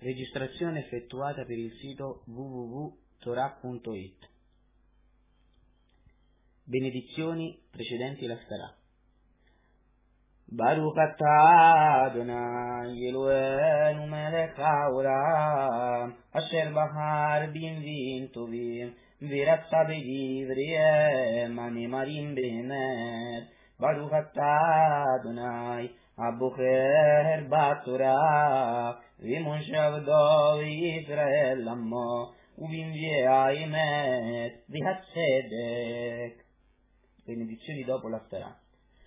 Registrazione effettuata per il sito www.torah.it. Benedizioni precedenti l'Aftarah. Baruch atah Adonai Eloheinu melech haolam asher bahar b'nvi'im tovim v'ratza b'divriyem הנאמרים באמת. Baruch atah Adonai הבוחר בתורה ומושב ישראל עמו ובנביאי האמת והצדק. Benedizioni dopo l'Aftarah.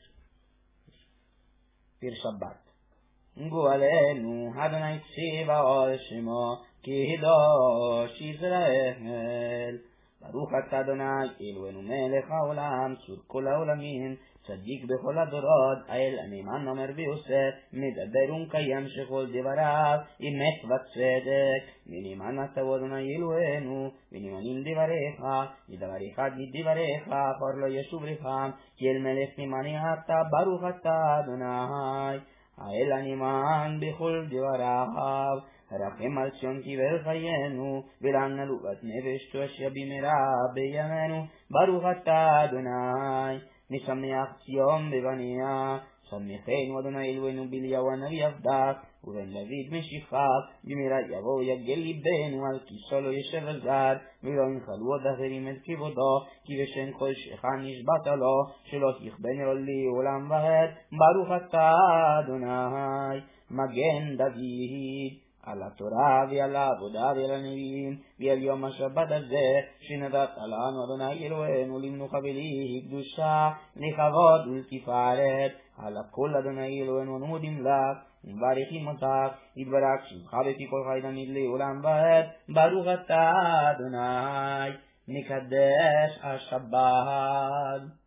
Per Shabbat. גואלנו אדוני צבאות שמו קדוש ישראל. ברוך אתה אדוני אלוהינו מלך העולם צור כל העולמים צדיק בכל הדורות האל הנאמן אומר ויוסף מדבר ומקיים שכל דבריו אמת וצדק ונאמן אתה אדוני אלוהינו ונאמנים דבריך מדבריך דבריך אחר לא ישוב רחם כי אל מלך נאמני אתה ברוך אתה אדוני האל הנאמן בכל דבריו רחם על ציון קבר חיינו ולעננו בת נפש תושע במהרה בימינו ברוך אתה אדוני נשמח ציון בבניה שמחנו אדוני אלוהינו באליהו הנביא עבדיו ובן דוד משיחיו במהרה יבוא יגל ליבנו על כיסאו לא ישב הזר ולא ינחלו עוד אחרים את כבודו כי בשם כל שכה נשבעת לו שלא תכבן לו לעולם ועד ברוך אתה אדוני מגן דוד על התורה ועל העבודה ועל הנביאים ועל יום השבת הזה שנתת לנו אדוני אלוהינו למנוחה ולקדושה לכבוד ולתפארת על הכל אדוני אלוהינו אנו מודים לך ומברכים אותך יתברך שמך בפי כל חי תמיד לעולם ועד ברוך אתה אדוני מקדש השבת.